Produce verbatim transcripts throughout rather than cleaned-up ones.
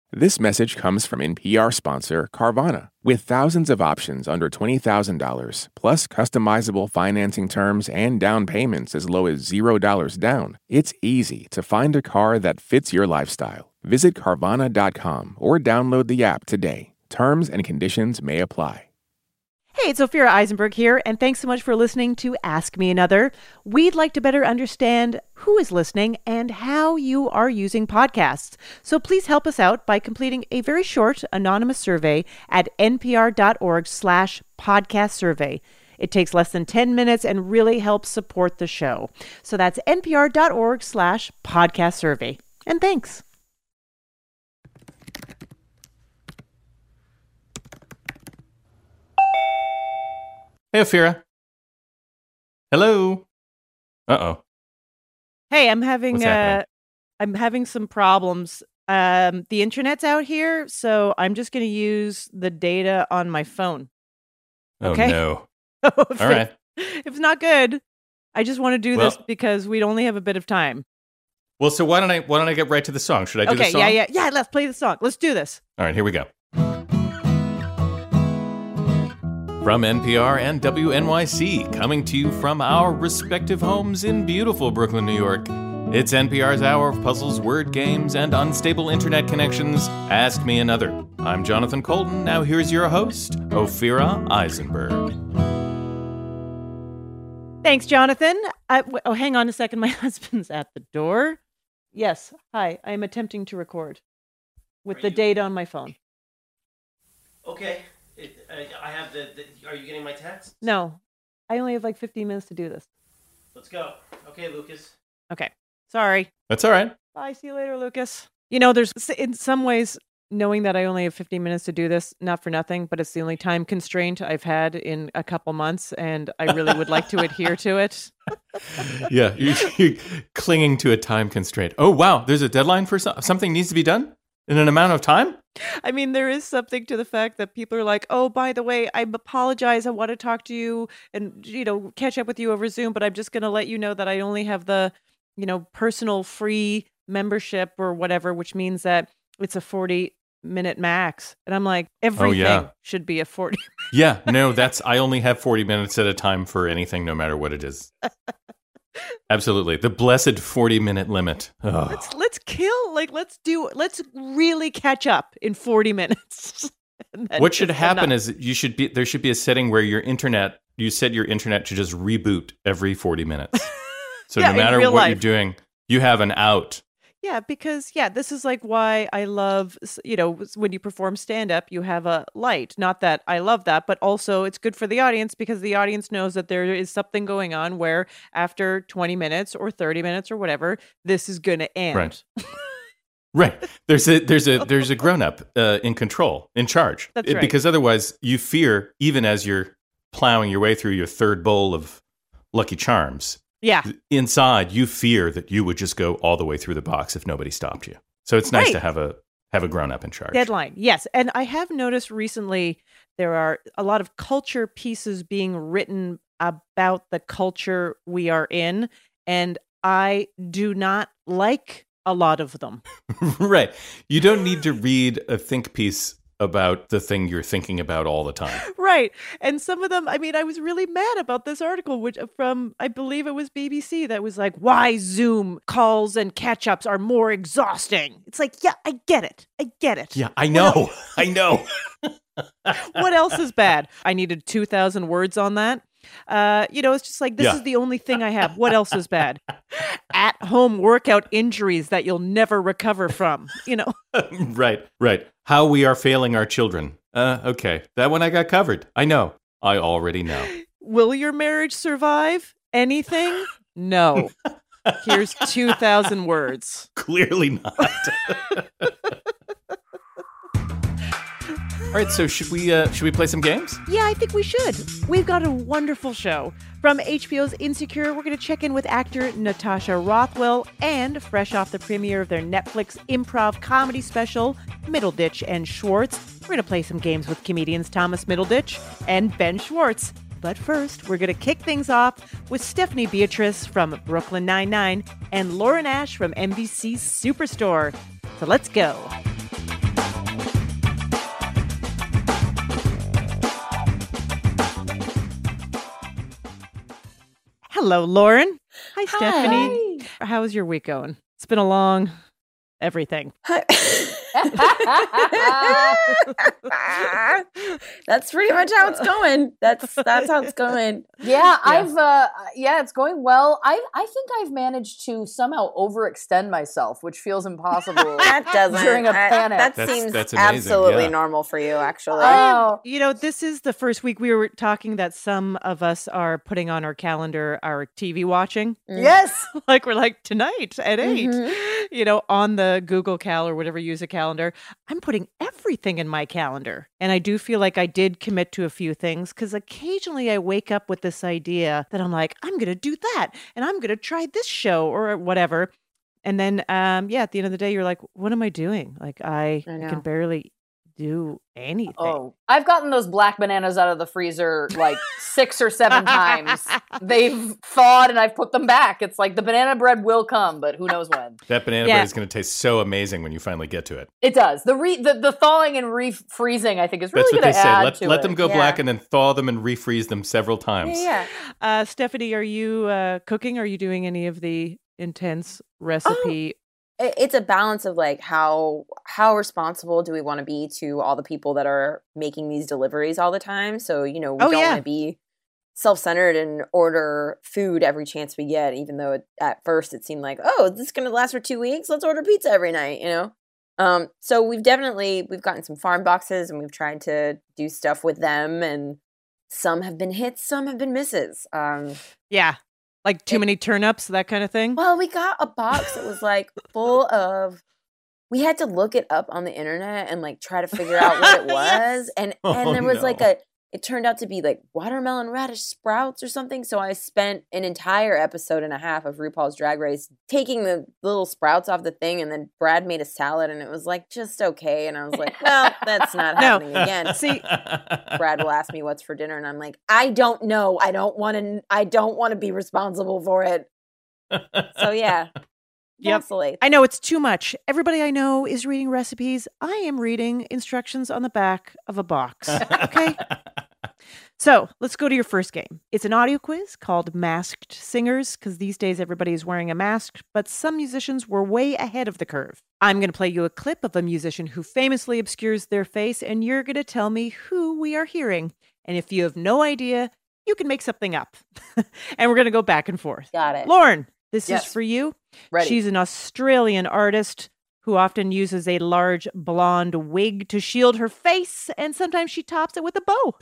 This message comes from N P R sponsor Carvana. With thousands of options under twenty thousand dollars, plus customizable financing terms and down payments as low as zero dollars down, it's easy to find a car that fits your lifestyle. Visit Carvana dot com or download the app today. Terms and conditions may apply. Hey, it's Ophira Eisenberg here, and thanks so much for listening to Ask Me Another. We'd like to better understand who is listening and how you are using podcasts. So please help us out by completing a very short anonymous survey at npr.org slash podcast survey. It takes less than ten minutes and really helps support the show. So that's npr.org slash podcast survey. And thanks. Hey, Ophira. Hello. Uh-oh. Hey, I'm having What's uh, happening? I'm having some problems. Um, the internet's out here, so I'm just going to use the data on my phone. Oh, Okay. no. if All it- right. If it's not good, I just want to do this Well- because we'd only have a bit of time. Well, so why don't I why don't I get right to the song? Should I do the Okay, song? yeah, yeah, yeah. Let's play the song. Let's do this. All right, here we go. From N P R and W N Y C, coming to you from our respective homes in beautiful Brooklyn, New York. It's N P R's hour of puzzles, word games, and unstable internet connections. Ask Me Another. I'm Jonathan Colton. Now here's your host, Ophira Eisenberg. Thanks, Jonathan. I, w- oh, hang on a second. My husband's at the door. Yes. Hi. I am attempting to record with Are the you- data on my phone. Okay. It, I, I have the, the. Are you getting my text? No, I only have like fifteen minutes to do this. Let's go. Okay, Lucas. Okay. Sorry. That's all right. Bye. See you later, Lucas. You know, there's in some ways knowing that I only have fifteen minutes to do this, not for nothing, but it's the only time constraint I've had in a couple months, and I really would like to adhere to it. Yeah, you're, you're clinging to a time constraint. Oh, wow. There's a deadline for some, something needs to be done in an amount of time? I mean, there is something to the fact that people are like, oh, by the way, I apologize. I want to talk to you and, you know, catch up with you over Zoom, but I'm just going to let you know that I only have the, you know, personal free membership or whatever, which means that it's a forty minute max. And I'm like, everything yeah. should be a forty. Yeah, no, that's, I only have forty minutes at a time for anything, no matter what it is. Absolutely. The blessed forty minute limit. Oh. Let's let's kill, like, let's do, let's really catch up in forty minutes. And then What should just happen enough. is you should be, there should be a setting where your internet, you set your internet to just reboot every forty minutes. So Yeah, no in matter real what life. you're doing, you have an out. Yeah, because, yeah, this is like why I love, s- you know, s- when you perform stand up, you have a light. Not that I love that, but also it's good for the audience because the audience knows that there is something going on where after twenty minutes or thirty minutes or whatever, this is going to end. Right. Right. There's a there's a there's a grown up uh, in control, in charge. That's It- right. Because otherwise, you fear even as you're plowing your way through your third bowl of Lucky Charms. Yeah. Inside, you fear that you would just go all the way through the box if nobody stopped you. So it's nice Right. to have a have a grown up in charge. Deadline. Yes. And I have noticed recently there are a lot of culture pieces being written about the culture we are in. And I do not like a lot of them. Right. You don't need to read a think piece about the thing you're thinking about all the time. Right. And some of them, I mean, I was really mad about this article, which from, I believe it was B B C, that was like, why Zoom calls and catch ups are more exhausting. It's like, yeah, I get it. I get it. Yeah, I know. I know. What else is bad? I needed two thousand words on that. Uh, you know, it's just like, this Yeah. is the only thing I have. What else is bad? At home workout injuries that you'll never recover from, you know? Right, right. How we are failing our children. Uh, okay. That one I got covered. I know. I already know. Will your marriage survive? Anything? No. Here's two thousand words. Clearly not. All right, so should we uh, should we play some games? Yeah, I think we should. We've got a wonderful show. From H B O's Insecure, we're going to check in with actor Natasha Rothwell, and fresh off the premiere of their Netflix improv comedy special, Middleditch and Schwartz, we're going to play some games with comedians Thomas Middleditch and Ben Schwartz. But first, we're going to kick things off with Stephanie Beatrice from Brooklyn Nine-Nine and Lauren Ash from N B C's Superstore. So let's go. Hello, Lauren. Hi, Hi. Stephanie. How's your week going? It's been a long everything. That's pretty much how it's going. That's that's how it's going. Yeah, I've uh yeah, it's going well. I I think I've managed to somehow overextend myself, which feels impossible. That doesn't during a I- panic. that That's- seems that's amazing, absolutely yeah. normal for you, actually. Oh, You know, this is the first week we were talking that some of us are putting on our calendar our T V watching. yes. Like we're like tonight at eight, Mhm. you know, on the Google Cal or whatever you use a calendar. I'm putting everything in my calendar. And I do feel like I did commit to a few things because occasionally I wake up with this idea that I'm like, I'm going to do that and I'm going to try this show or whatever. And then, um, yeah, at the end of the day, you're like, what am I doing? Like, I, I I know. can barely do anything. Oh, I've gotten those black bananas out of the freezer like six or seven times. They've thawed and I've put them back. It's like the banana bread will come, but who knows when. That banana Yeah. bread is going to taste so amazing when you finally get to it. It does. The re the, the thawing and re-freezing, I think, is really That's what going they to say. add Let, to let it. them go Yeah. black and then thaw them and refreeze them several times. Yeah, Uh, Stephanie, are you uh, cooking? Are you doing any of the intense recipe? It- it's a balance of like how how responsible do we want to be to all the people that are making these deliveries all the time. So you know we Oh, don't yeah. want to be self-centered and order food every chance we get, even though it, at first it seemed like, oh, this is going to last for two weeks. Let's order pizza every night, you know. Um, so we've definitely we've gotten some farm boxes and we've tried to do stuff with them, and some have been hits, some have been misses. Um, Yeah. Like too It- many turnips, that kind of thing? Well, we got a box that was like full of. We had to look it up on the internet and like try to figure out what it was, and and Oh, there was like no. a. It turned out to be like watermelon radish sprouts or something. So I spent an entire episode and a half of RuPaul's Drag Race taking the little sprouts off the thing, and then Brad made a salad, and it was like just okay. And I was like, well, that's not No. happening again. See, Brad will ask me what's for dinner, and I'm like, I don't know. I don't want to. I don't want to be responsible for it. So yeah, Yep. Vasily. I know it's too much. Everybody I know is reading recipes. I am reading instructions on the back of a box. Okay. So let's go to your first game. It's an audio quiz called Masked Singers because these days everybody is wearing a mask, but some musicians were way ahead of the curve. I'm going to play you a clip of a musician who famously obscures their face, and you're going to tell me who we are hearing. And if you have no idea, you can make something up. And we're going to go back and forth. Got it. Lauren, this Yes. is for you. Ready. She's an Australian artist who often uses a large blonde wig to shield her face, and sometimes she tops it with a bow.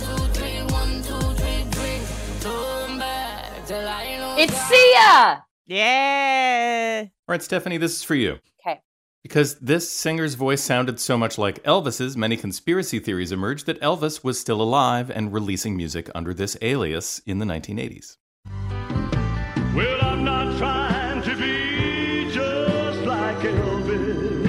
It's Sia! Yeah. All right, Stephanie, this is for you. Okay. Because this singer's voice sounded so much like Elvis's, many conspiracy theories emerged that Elvis was still alive and releasing music under this alias in the nineteen eighties. Well, I'm not trying to be just like Elvis.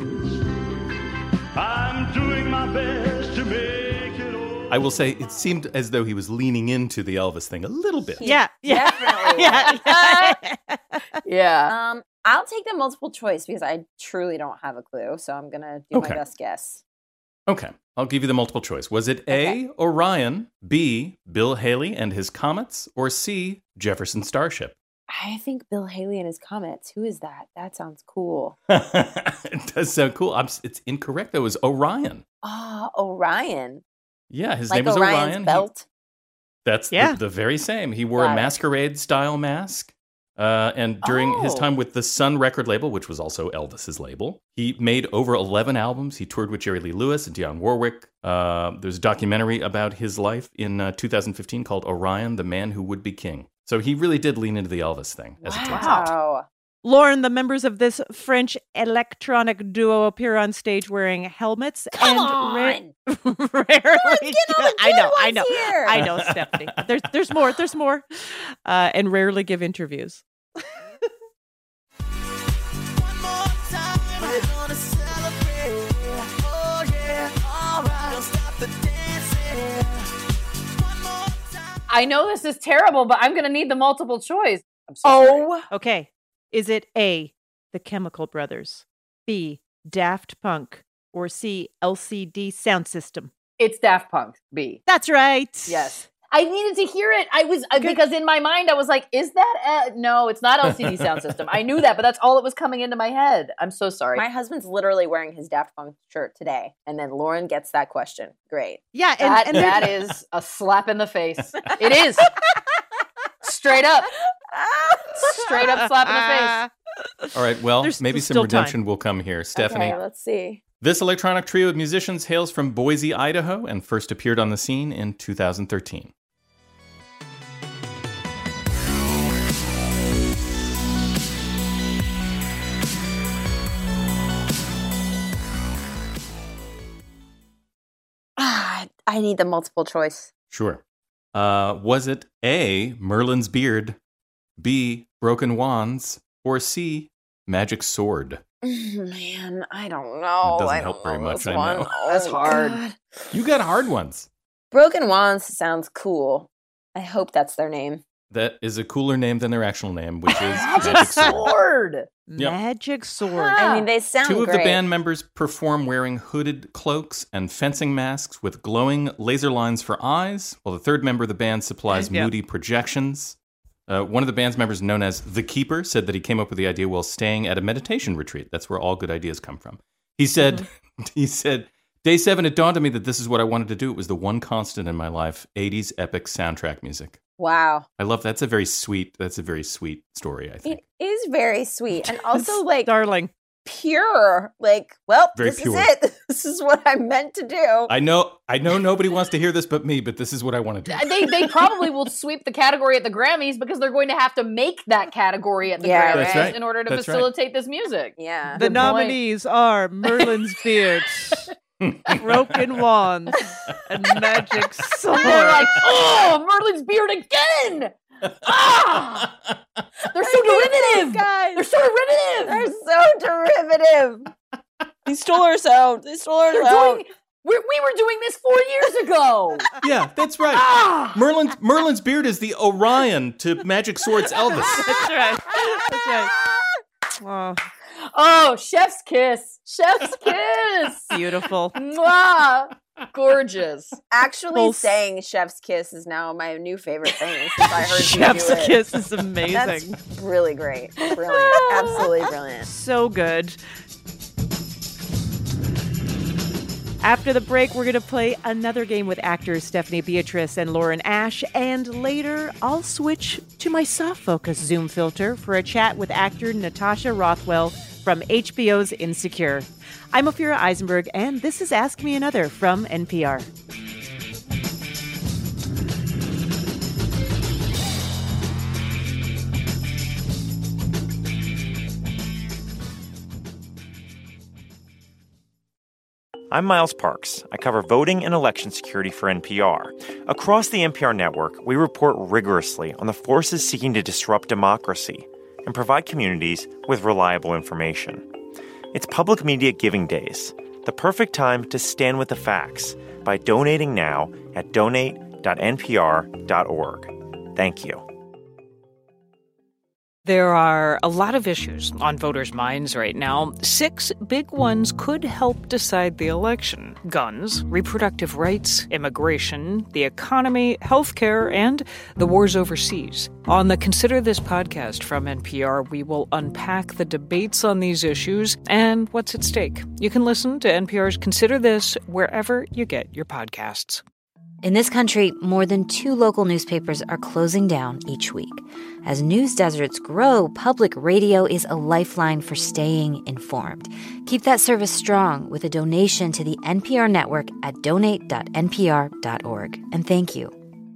I'm doing my best to make it all. I will say it seemed as though he was leaning into the Elvis thing a little bit. Yeah. Yeah. Definitely. yeah. Yeah. Um, I'll take the multiple choice because I truly don't have a clue. So I'm gonna do Okay. my best guess. Okay, I'll give you the multiple choice. Was it A, Okay. Orion, B, Bill Haley and his Comets, or C, Jefferson Starship? I think Bill Haley and his Comets. Who is that? That sounds cool. It does sound cool. I'm, s- it's incorrect. That was Orion. Ah, Orion. Yeah, his Like name was Orion's Orion. He- belt. that's Yeah. the, the very same. He wore Got a it. masquerade-style mask. Uh, and during his Oh. time with the Sun record label, which was also Elvis's label, he made over eleven albums. He toured with Jerry Lee Lewis and Dionne Warwick. Uh, there's a documentary about his life in uh, two thousand fifteen called Orion, the Man Who Would Be King. So he really did lean into the Elvis thing, as it turns out. Wow. Lauren, the members of this French electronic duo appear on stage wearing helmets Come and on. rarely. Get all the I know, good I know, ones here. I know, Stephanie. There's, there's more. There's more, uh, and rarely give interviews. I know this is terrible, but I'm going to need the multiple choice. I'm so sorry. Oh, Okay, is it A, the Chemical Brothers, B, Daft Punk, or C, L C D Sound System? It's Daft Punk. B. That's right. Yes. I needed to hear it. I was uh, because in my mind I was like, "Is that a-? No? It's not L C D Sound System." I knew that, but that's all that was coming into my head. I'm so sorry. My husband's literally wearing his Daft Punk shirt today, and then Lauren gets that question. Great. Yeah, and, that, and that is a slap in the face. It is straight up, straight up slap in the face. All right, well, There's maybe some still redemption will come here. Stephanie, Okay, let's see. this electronic trio of musicians hails from Boise, Idaho, and first appeared on the scene in two thousand thirteen. Ah, I need the multiple choice. Sure. Uh, was it A, Merlin's Beard, B, Broken Wands, or C, Magic Sword? Man, I don't know. It doesn't I help don't very know much, this I one. know. Oh, That's hard. God. You got hard ones. Broken Wands sounds cool. I hope that's their name. That is a cooler name than their actual name, which is Magic Magic Sword. Sword. Yep. Magic Sword. I mean, they sound Two of great. the band members perform wearing hooded cloaks and fencing masks with glowing laser lines for eyes, while the third member of the band supplies Yeah. moody projections. Uh, one of the band's members, known as The Keeper, said that he came up with the idea while staying at a meditation retreat. That's where all good ideas come from. He said, Mm-hmm. he said, day seven, it dawned on me that this is what I wanted to do. It was the one constant in my life, eighties epic soundtrack music. Wow. I love that's a very sweet, that's a very sweet story, I think. It is very sweet. And also, like, Darling. pure. Like, well, Very this pure. is it. This is what I meant to do. I know, I know nobody wants to hear this but me, but this is what I want to do. They they probably will sweep the category at the Grammys because they're going to have to make that category at the Yeah, Grammys That's right. in order to That's right. facilitate this music. Yeah. The Good nominees are Merlin's Beard, Broken Wands, and Magic Sword. And they're like, oh, Merlin's Beard again! Ah! They're so derivative! Guys, They're so derivative! they're so derivative. They stole our sound. They stole our They're sound. doing, we we were doing this four years ago! Yeah, that's right. Ah! Merlin's Merlin's Beard is the Orion to Magic Sword's Elvis. That's right. That's right. Oh, Oh, chef's kiss! Chef's kiss! beautiful. Mwah! Gorgeous. Actually, Full- saying chef's kiss is now my new favorite thing since I heard Chef's you do it. kiss is amazing. That's really great. Brilliant. Absolutely brilliant. So good. After the break, we're going to play another game with actors Stephanie Beatrice and Lauren Ash. And later, I'll switch to my soft focus zoom filter for a chat with actor Natasha Rothwell from H B O's Insecure. I'm Ophira Eisenberg, and this is Ask Me Another from N P R. I'm Miles Parks. I cover voting and election security for N P R. Across the N P R network, we report rigorously on the forces seeking to disrupt democracy and provide communities with reliable information. It's Public Media Giving Days, the perfect time to stand with the facts by donating now at donate dot n p r dot org. Thank you. There are a lot of issues on voters' minds right now. Six big ones could help decide the election: guns, reproductive rights, immigration, the economy, healthcare, and the wars overseas. On the Consider This podcast from N P R, we will unpack the debates on these issues and what's at stake. You can listen to N P R's Consider This wherever you get your podcasts. In this country, more than two local newspapers are closing down each week. As news deserts grow, public radio is a lifeline for staying informed. Keep that service strong with a donation to the N P R network at donate dot n p r dot org. And thank you.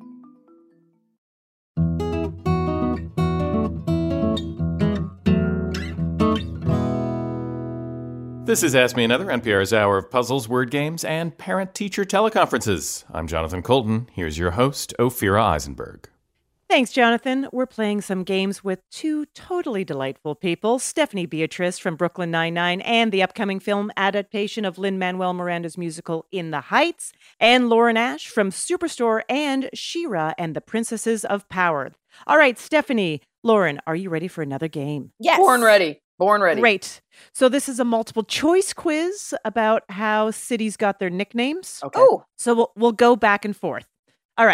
This is Ask Me Another, N P R's hour of puzzles, word games, and parent-teacher teleconferences. I'm Jonathan Colton. Here's your host, Ophira Eisenberg. Thanks, Jonathan. We're playing some games with two totally delightful people, Stephanie Beatrice from Brooklyn Nine-Nine and the upcoming film adaptation of Lin-Manuel Miranda's musical In the Heights, and Lauren Ash from Superstore and She-Ra and the Princesses of Power. All right, Stephanie, Lauren, are you ready for another game? Yes. Born ready. Born ready. Great. So this is a multiple choice quiz about how cities got their nicknames. Okay. Oh, So we'll, we'll go back and forth. All right.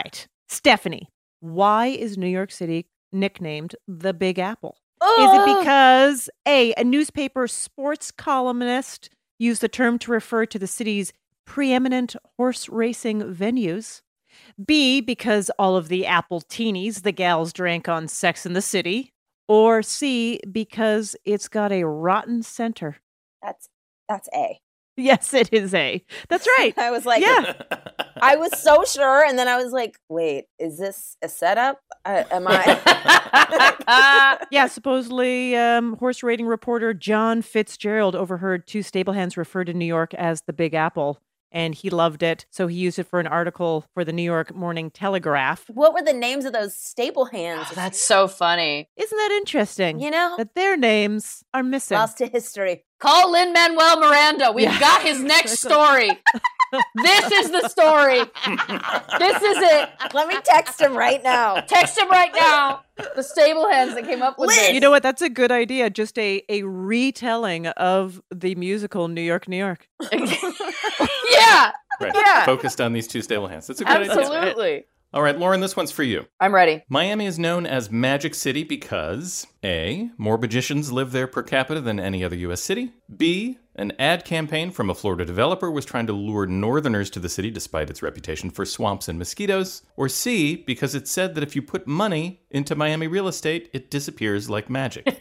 Stephanie, why is New York City nicknamed the Big Apple? Oh. Is it because A, a newspaper sports columnist used the term to refer to the city's preeminent horse racing venues? B, because all of the apple teenies the gals drank on Sex in the City? Or C, because it's got a rotten center? That's that's A. Yes, it is A. That's right. I was like, yeah. I was so sure, and then I was like, wait, is this a setup? Uh, am I? Yeah, supposedly um, horse rating reporter John Fitzgerald overheard two stablehens refer to New York as the Big Apple, and he loved it, so he used it for an article for the New York Morning Telegraph. What were the names of those stable hands? Oh, that's so funny. Isn't that interesting? You know? That their names are missing. Lost to history. Call Lin-Manuel Miranda. We've Yeah. got his next story. This is the story. This is it. Let me text him right now. Text him right now. The stable hands that came up with this. You know what? That's a good idea. Just a, a retelling of the musical New York, New York. Yeah. Right. Yeah. Focused on these two stable hands. That's a good idea. Absolutely. All right, Lauren, this one's for you. I'm ready. Miami is known as Magic City because A, more magicians live there per capita than any other U S city. B, an ad campaign from a Florida developer was trying to lure northerners to the city despite its reputation for swamps and mosquitoes. Or C, because it's said that if you put money into Miami real estate, it disappears like magic.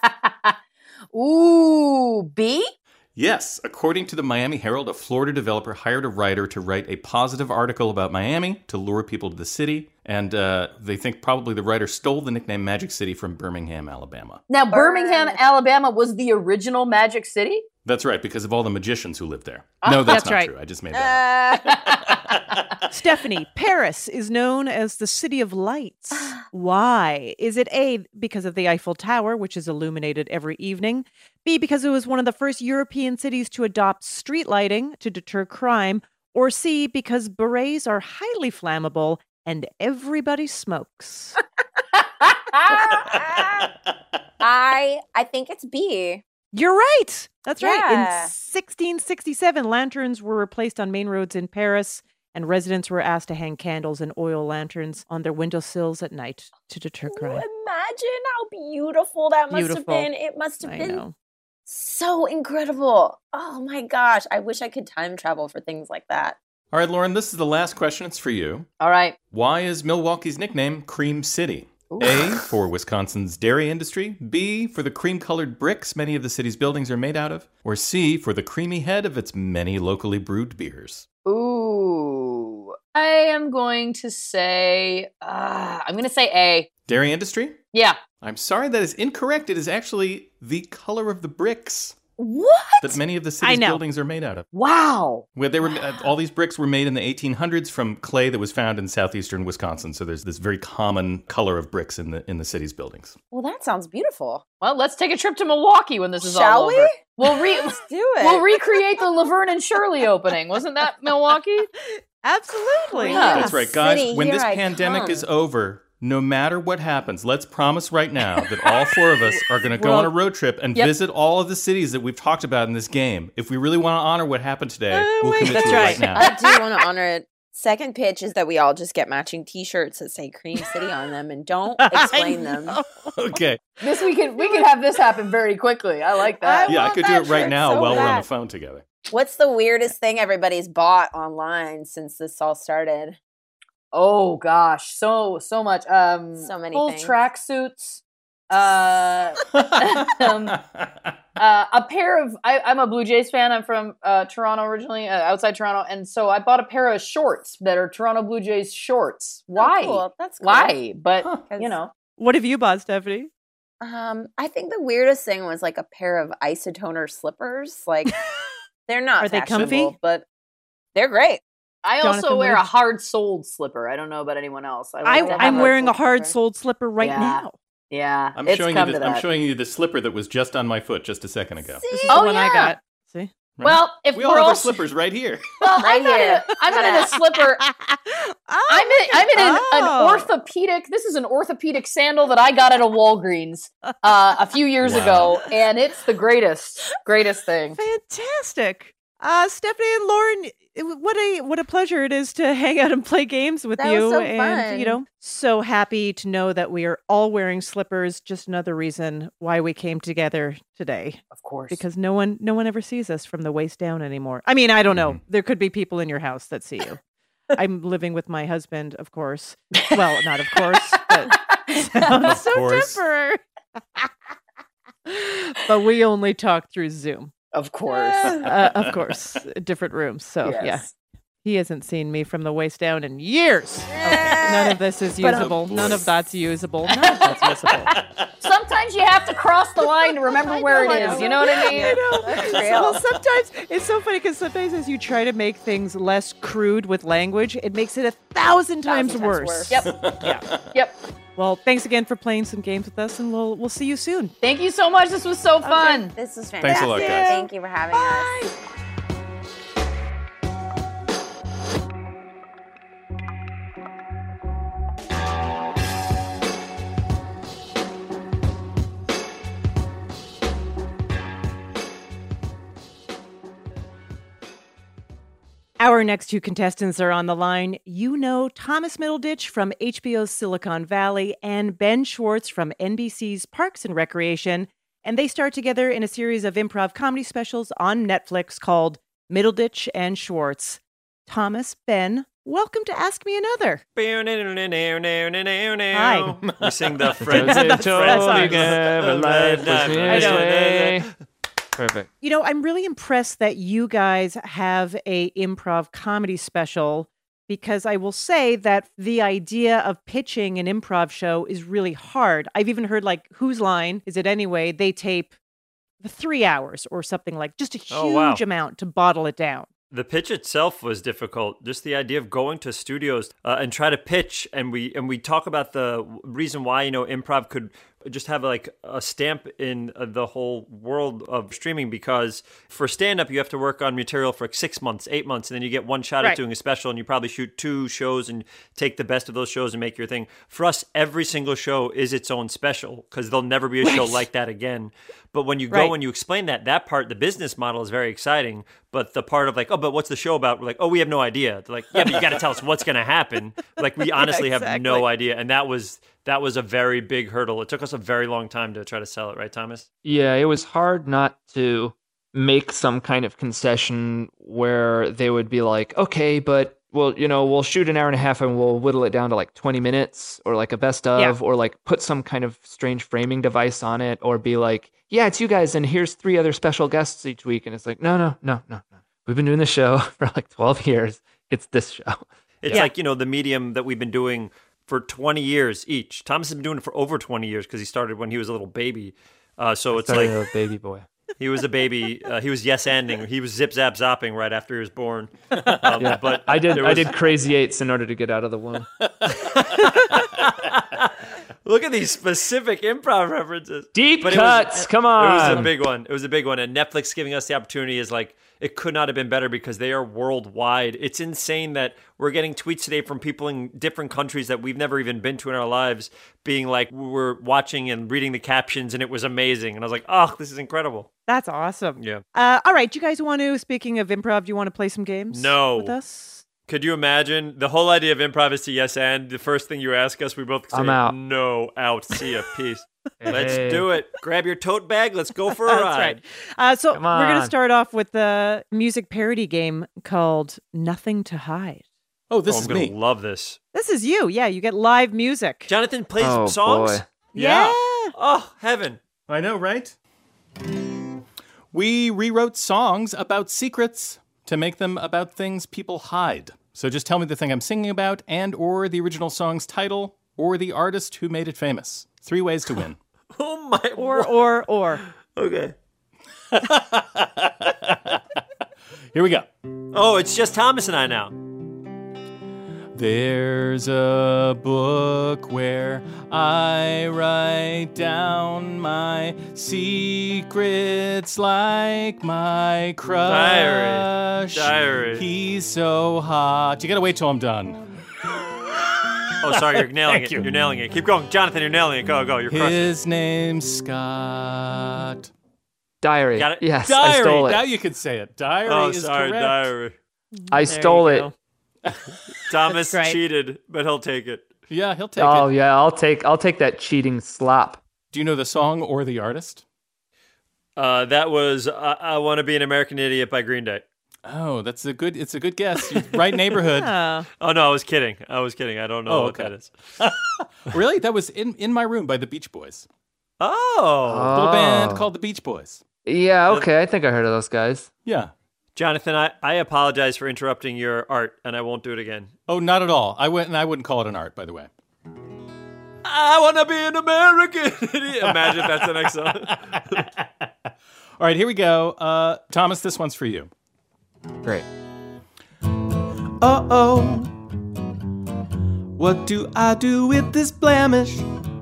Ooh, B? Yes, according to the Miami Herald, a Florida developer hired a writer to write a positive article about Miami to lure people to the city. And uh, they think probably the writer stole the nickname Magic City from Birmingham, Alabama. Now, Birmingham, Alabama was the original Magic City? That's right, because of all the magicians who lived there. No, that's, That's not right. true. I just made that up. Stephanie, Paris is known as the City of Lights. Why? Is it A, because of the Eiffel Tower, which is illuminated every evening? B, because it was one of the first European cities to adopt street lighting to deter crime? Or C, because berets are highly flammable and everybody smokes? I I think it's B. You're right. That's right. Yeah. In sixteen sixty-seven, lanterns were replaced on main roads in Paris, and residents were asked to hang candles and oil lanterns on their windowsills at night to deter crime. Imagine how beautiful that must Beautiful. have been. It must have I been know. so incredible. Oh my gosh. I wish I could time travel for things like that. All right, Lauren, this is the last question. It's for you. All right. Why is Milwaukee's nickname Cream City? A, for Wisconsin's dairy industry. B, for the cream-colored bricks many of the city's buildings are made out of. Or C, for the creamy head of its many locally brewed beers. Ooh. I am going to say, uh, I'm going to say A. Dairy industry? Yeah. I'm sorry, that is incorrect. It is actually the color of the bricks What? that many of the I city's know. buildings are made out of. Wow. Where they were, uh, all these bricks were made in the eighteen hundreds from clay that was found in southeastern Wisconsin. So there's this very common color of bricks in the in the city's buildings. Well, that sounds beautiful. Well, let's take a trip to Milwaukee when this is Shall all we? over. We'll re- Let's do it. We'll recreate the Laverne and Shirley opening. Wasn't that Milwaukee? Absolutely. Yeah. That's right, guys. City, when here this I pandemic come. is over, no matter what happens, let's promise right now that all four of us are going to go Well, on a road trip and yep. visit all of the cities that we've talked about in this game. If we really want to honor what happened today, Oh, we'll wait, commit that's to it right. right now. I do want to honor it. Second pitch is that we all just get matching T-shirts that say Cream City on them and don't explain them. Okay. This we could we could have this happen very quickly. I like that. I Yeah, I want could do that it right shirt now so while we're on bad. the phone together. What's the weirdest thing everybody's bought online since this all started? Oh gosh, so so much. Um, So many full things. tracksuits. Uh, um, uh, a pair of. I, I'm a Blue Jays fan. I'm from uh, Toronto originally, uh, outside Toronto, and so I bought a pair of shorts that are Toronto Blue Jays shorts. Why? Oh, cool. That's cool. Why? But 'Cause- you know, What have you bought, Stephanie? Um, I think the weirdest thing was like a pair of isotoner slippers. Like they're not Are they fashionable, comfy? but they're great. I also Jonathan, wear what a did- hard-soled slipper. I don't know about anyone else. I I, like to have I'm a- wearing a slipper. hard-soled slipper right Yeah. now. Yeah, I'm it's showing you come the, to I'm that. showing you the slipper that was just on my foot just a second ago. This is Oh, the one I yeah. got. See? Right? Well, if we all we're have our also- slippers right here. Well, Right I'm not in here. a, I'm not in a slipper. Oh, I'm in, I'm in an, oh. an orthopedic. This is an orthopedic sandal that I got at a Walgreens uh, a few years Wow. ago, and it's the greatest, greatest thing. Fantastic. Uh, Stephanie and Lauren, it, what a what a pleasure it is to hang out and play games with That you. was so and fun. you know, so happy to know that we are all wearing slippers. Just another reason why we came together today. Of course. Because no one no one ever sees us from the waist down anymore. I mean, I don't know. There could be people in your house that see you. I'm living with my husband, of course. Well, not of course, but sounds Of so course. temporary. But we only talk through Zoom. Of course. Uh, of course, different rooms. So Yes. yeah, he hasn't seen me from the waist down in years. Okay, none of this is But, um, usable. None of that's usable. None of that's usable. Sometimes you have to cross the line to remember where know, it I is. know. You know what I mean? I know. That's So, real. well, sometimes it's so funny because sometimes as you try to make things less crude with language, it makes it a thousand times, Thousand times worse. worse. Yep. Yeah. Yep. Well, thanks again for playing some games with us, and we'll we'll see you soon. Thank you so much. This was so fun. This is fantastic. Thanks a lot, guys. Thank you for having us. Our next two contestants are on the line. You know Thomas Middleditch from H B O's Silicon Valley and Ben Schwartz from N B C's Parks and Recreation. And they star together in a series of improv comedy specials on Netflix called Middleditch and Schwartz. Thomas, Ben, welcome to Ask Me Another. Hi. Hi. We sing the Friends. That's- that's ours. I know. Perfect. You know, I'm really impressed that you guys have a improv comedy special because I will say that the idea of pitching an improv show is really hard. I've even heard like Whose Line Is It Anyway? They tape the three hours or something like just a huge Oh, wow. amount to bottle it down. The pitch itself was difficult. Just the idea of going to studios uh, and try to pitch, and we and we talk about the reason why you know improv could just have like a stamp in uh, the whole world of streaming, because for stand-up you have to work on material for like six months, eight months, and then you get one shot Right. at doing a special, and you probably shoot two shows and take the best of those shows and make your thing. For us, every single show is its own special because there'll never be a show Right. like that again. But when you go Right. and you explain that, that part, the business model is very exciting. But the part of like, oh, but what's the show about? We're like, oh, we have no idea. They're like, yeah, but you got to tell us what's going to happen. Like, we honestly have exactly. no idea. And that was that was a very big hurdle. It took us a very long time to try to sell it, right, Thomas? Yeah, it was hard not to make some kind of concession where they would be like, okay, but well, you know, we'll shoot an hour and a half and we'll whittle it down to like twenty minutes or like a best of, Yeah. or like put some kind of strange framing device on it, or be like, yeah, it's you guys and here's three other special guests each week. And it's like, no, no, no, no, no. We've been doing this show for like twelve years. It's this show. It's Yeah. like, you know, the medium that we've been doing for twenty years each. Thomas has been doing it for over twenty years because he started when he was a little baby. Uh, so it's Started like a baby boy. he was a baby. Uh, he was yes-anding. He was zip-zap zopping right after he was born. Um, Yeah, but I did. there I was- did crazy eights in order to get out of the womb. Look at these specific improv references. Deep But it was- cuts. Come It was a on. big one. It was a big one. And Netflix giving us the opportunity is like, it could not have been better because they are worldwide. It's insane that we're getting tweets today from people in different countries that we've never even been to in our lives being like, we were watching and reading the captions and it was amazing. And I was like, oh, this is incredible. That's awesome. Yeah. Uh, all right, do you guys want to, speaking of improv, do you want to play some games No. with us? Could you imagine? The whole idea of improv is to yes and. The first thing you ask us, we both say, I'm out. no, out, see ya, peace. Let's Hey. do it. Grab your tote bag. Let's go for a That's ride. right. Uh, so Come we're going to on. start off with the music parody game called Nothing to Hide. Oh, this oh, is I'm going me. to love this. This is you. Yeah, you get live music. Jonathan plays Oh, songs? boy. Yeah. Oh, heaven. I know, right? We rewrote songs about secrets to make them about things people hide. So just tell me the thing I'm singing about and or the original song's title or the artist who made it famous. Three ways to win. Oh, my. Or, or, or. Okay. Here we go. Oh, it's just Thomas and I now. There's a book where I write down my secrets like my crush. Diary. Diary. He's so hot. You gotta wait till I'm done. Oh, sorry, you're nailing Thank it. you. You're nailing it. Keep going. Jonathan, you're nailing it. Go, go. You're crushing it. His name's Scott. Diary. Got it? Yes, Diary. I stole it. Now you can say it. Diary Oh, is sorry, correct. diary. I There stole you it. go. Thomas That's great. cheated, but he'll take it. Yeah, he'll take Oh it. yeah, I'll take I'll take that cheating slop. Do you know the song or the artist? Uh, that was I, I Want to Be an American Idiot by Green Day. Oh, that's a good. It's a good guess. You're right neighborhood. Oh. Oh, no, I was kidding. I was kidding. I don't know Oh, what okay. that is. Really? That was in, in My Room by the Beach Boys. Oh. A little Oh. band called the Beach Boys. Yeah, okay. I think I heard of those guys. Yeah. Jonathan, I, I apologize for interrupting your art, and I won't do it again. Oh, not at all. I went and I wouldn't call it an art, by the way. I want to be an American Idiot. Imagine if that's the next song. All right, here we go. Uh, Thomas, this one's for you. Great. Uh-oh. What do I do with this blemish?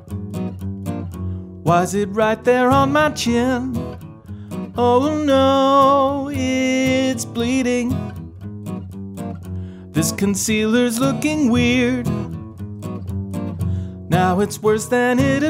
Was it right there on my chin? Oh no, it's bleeding. This concealer's looking weird. Now it's worse than it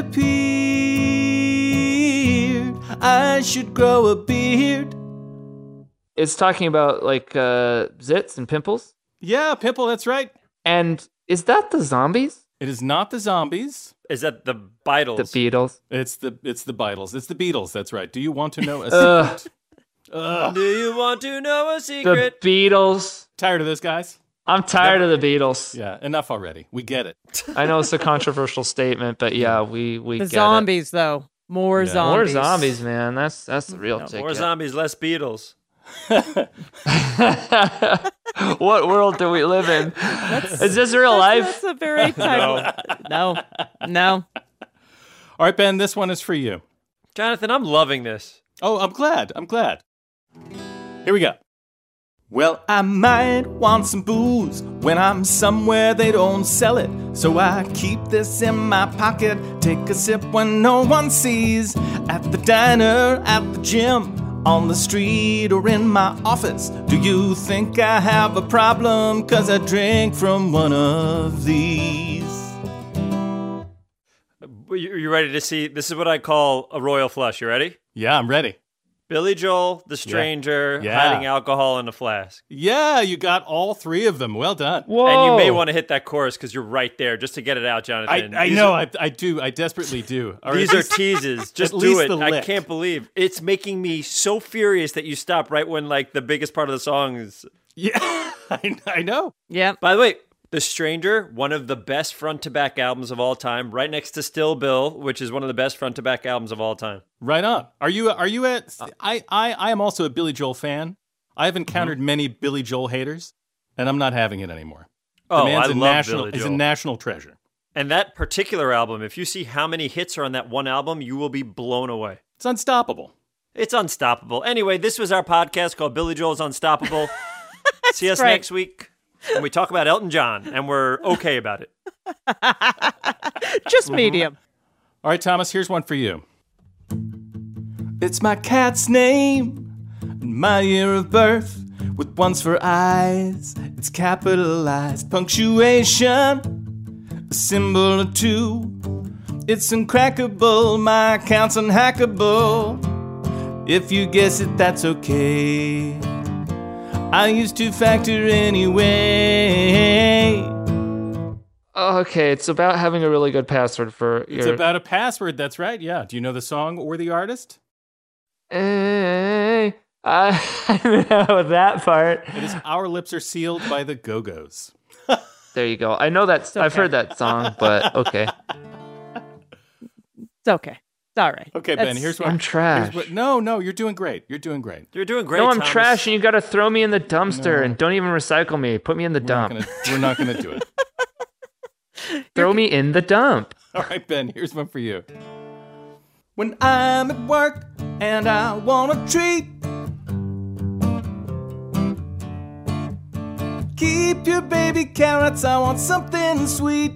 appeared. I should grow a beard. It's talking about like uh, zits and pimples. Yeah, pimple, that's right. And is that the zombies? It is not the zombies. Is that the Beatles? The Beatles. It's the it's the Beatles. It's the Beatles, that's right. Do you want to know a Ugh. secret? Ugh. Do you want to know a The secret? Beatles. Tired of those guys? I'm tired of the Beatles. Yeah, enough already. We get it. I know it's a controversial statement, but yeah, we we The get zombies, though. More Yeah. it. More zombies. zombies, man. That's that's the real No, ticket. more zombies, less Beatles. What world do we live in? Is this real life? That's a very type. no. No. All right, Ben, this one is for you. Jonathan, I'm loving this. Oh, I'm glad. I'm glad. Here we go. Well, I might want some booze when I'm somewhere they don't sell it. So I keep this in my pocket, take a sip when no one sees. At the diner, at the gym, on the street, or in my office. Do you think I have a problem? 'Cause I drink from one of these. You you ready to see? This is what I call a royal flush. You ready? Yeah, I'm ready. Billy Joel, The Stranger, Yeah. hiding alcohol in a flask. Yeah, you got all three of them. Well done. Whoa. And you may want to hit that chorus because you're right there, just to get it out, I, Jonathan. I These know, are- I, I do. I desperately do. Or These at are least- teases. Just at do least it. the I lick. can't believe it's making me so furious that you stop right when like the biggest part of the song is. Yeah, I, I know. Yep. By the way, The Stranger, one of the best front to back albums of all time, right next to Still Bill, which is one of the best front to back albums of all time. Right on. Are you? Are you at? I, I, I am also a Billy Joel fan. I have encountered Mm-hmm. many Billy Joel haters, and I'm not having it anymore. The Oh, man's I a love national, Billy He's a Joel. national treasure. And that particular album, if you see how many hits are on that one album, you will be blown away. It's unstoppable. It's unstoppable. Anyway, this was our podcast called Billy Joel's Unstoppable. See us right. next week when we talk about Elton John, and we're okay about it. Just medium. All right, Thomas, here's one for you. It's my cat's name and my year of birth with ones for eyes. It's capitalized punctuation, a symbol or two. It's uncrackable, my account's unhackable. If you guess it, that's okay. I used to factor anyway. Okay, it's about having a really good password for It's your. about a password, that's right, yeah. Do you know the song or the artist? Hey, I know that part. It is Our Lips Are Sealed by the Go-Go's. There you go. I know that. I've okay. heard that song, but okay. It's okay. It's all right. Okay, That's- Ben, here's what I'm trash. here's what- no, no, you're doing great. You're doing great. You're doing great, No, I'm Thomas. trash, and you got to throw me in the dumpster No. and don't even recycle me. Put me in the We're not dump. gonna, we're not going to do it. Throw me in the dump. All right, Ben, here's one for you. When I'm at work and I want a treat, keep your baby carrots, I want something sweet.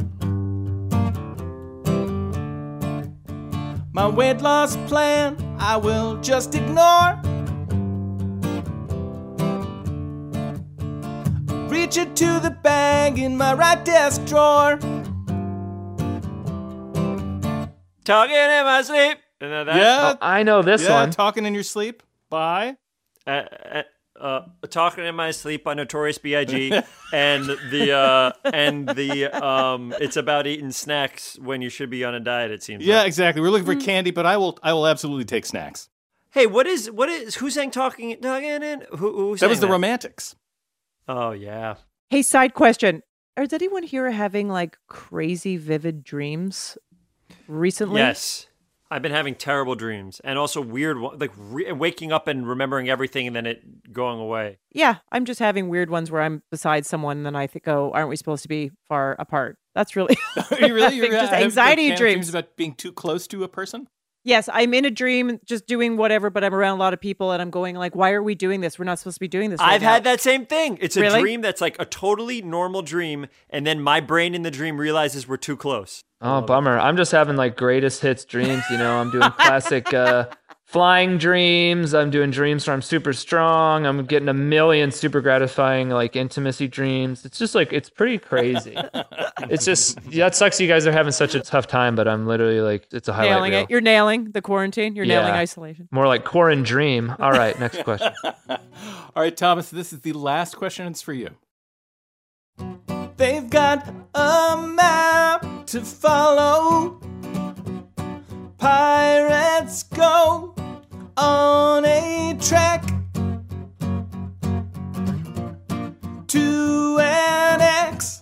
My weight loss plan, I will just ignore. Reach it to the bag in my right desk drawer. Talking in my sleep. know that? Yeah. Oh, I know this yeah, one. Talking in Your Sleep by... Uh, uh, uh, Talking in My Sleep by Notorious B I G and the uh, and the um, it's about eating snacks when you should be on a diet. It seems. Yeah, like. exactly. We're looking for candy, but I will I will absolutely take snacks. Hey, what is what is who sang Talking Talking in? Who, who sang That was the that? Romantics. Oh yeah. Hey, side question. Is anyone here having like crazy vivid dreams recently? Yes. I've been having terrible dreams and also weird, one- like re- waking up and remembering everything and then it going away. Yeah, I'm just having weird ones where I'm beside someone and then I think, oh, aren't we supposed to be far apart? That's really, Are you really? You're just having anxiety kind of dreams. about being too close to a person? Yes, I'm in a dream just doing whatever, but I'm around a lot of people and I'm going like, why are we doing this? We're not supposed to be doing this right I've now. had that same thing. It's a Really? dream that's like a totally normal dream, and then my brain in the dream realizes we're too close. Oh, bummer. I'm just having like greatest hits dreams. You know, I'm doing classic uh, flying dreams. I'm doing dreams where I'm super strong. I'm getting a million super gratifying like intimacy dreams. It's just like, it's pretty crazy. It's just, yeah, that sucks you guys are having such a tough time, but I'm literally like, it's a highlight Nailing reel. it. You're nailing the quarantine. You're nailing Yeah. isolation. More like Corin Dream. All right, next question. All right, Thomas, this is the last question. It's for you. They've got a map to follow. Pirates go on a trek to an X.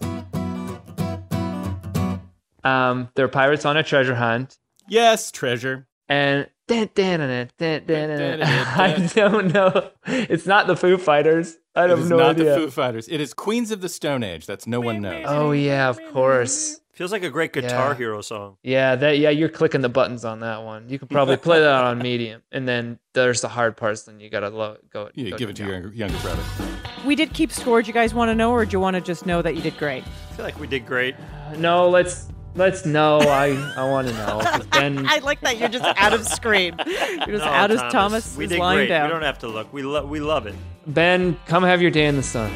Um, they're pirates on a treasure hunt. Yes, treasure. And dun, dun, dun, dun, dun, dun, dun. I don't know. It's not the Foo Fighters. I It have is no not idea. the Foo Fighters. It is Queens of the Stone Age. That's no one knows. Oh yeah, of course. Feels like a great Guitar Yeah. Hero song. Yeah, that yeah, you're clicking the buttons on that one. You could probably play that on medium, and then there's the hard parts. Then you gotta lo- go. You go give it to your younger, younger brother. We did keep score. Do you guys want to know, or do you want to just know that you did great? I feel like we did great. No, let's let's know. I I want to know. 'Cause Then I like that you're just out of screen. You're just No, out as Thomas We is did lying great. down. We don't have to look. We lo- we love it. Ben, come have your day in the sun.